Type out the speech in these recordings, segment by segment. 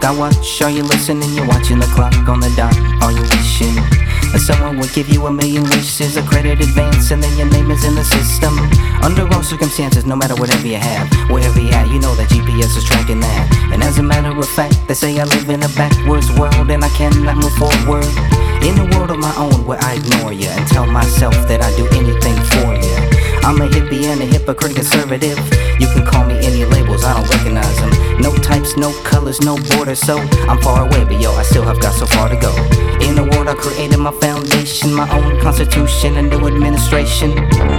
I watch, are you listening? You're watching the clock on the dot. Are you wishing that someone would give you a million wishes, a credit advance, and then your name is in the system? Under all circumstances, no matter whatever you have, wherever you at, you know that GPS is tracking that. And as a matter of fact, they say I live in a backwards world and I cannot move forward. In a world of my own where I ignore you and tell myself that I do anything for you. I'm a hippie and a hypocrite conservative. You can call me any labels, I don't recognize them. No types, no colors, no borders, so I'm far away, but yo, I still have got so far to go. In a world I created my foundation, my own constitution, a new administration.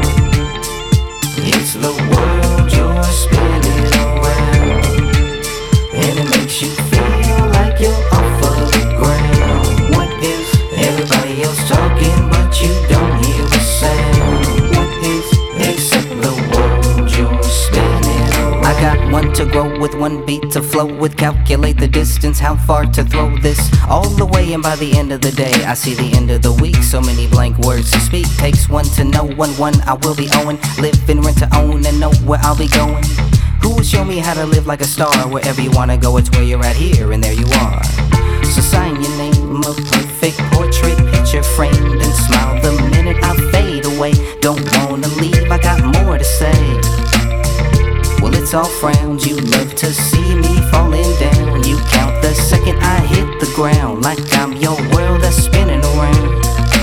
It's the world you're spinning around, and it makes you feel like you're off of the ground. What is everybody else talking, but you don't hear a sound? What is except the world you're spinning around? I got one to grow with, one beat to flow with. Calculate the distance, how far to throw this all the way, and by the end of the day I see the end of the week. So many blank words to speak, takes one to know one. I will be owing, live and rent to own, and know where I'll be going. Who will show me how to live like a star? Wherever you wanna go, it's where you're at here, and there you are. So sign your name, a perfect portrait, picture framed, and smile the minute I fade away. Don't wanna leave, I got more to say. Well, it's all frowns, you love to see me falling down. You count the second I hit the ground, like I'm your world that's spinning around.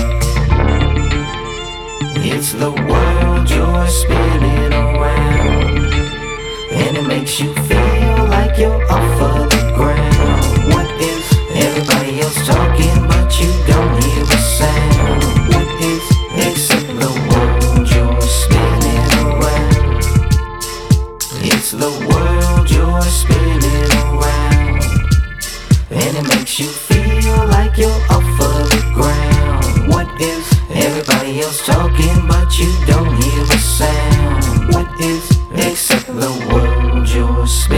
It's the world you're spinning around, and it makes you feel like you're off of the ground. What is everybody else talking, but you don't hear a sound? What is except the world you're spinning around? It's the world you're spinning around, and it makes you feel like you're off of the ground. What is everybody else talking, but you don't hear a sound? What is except the world you're spinning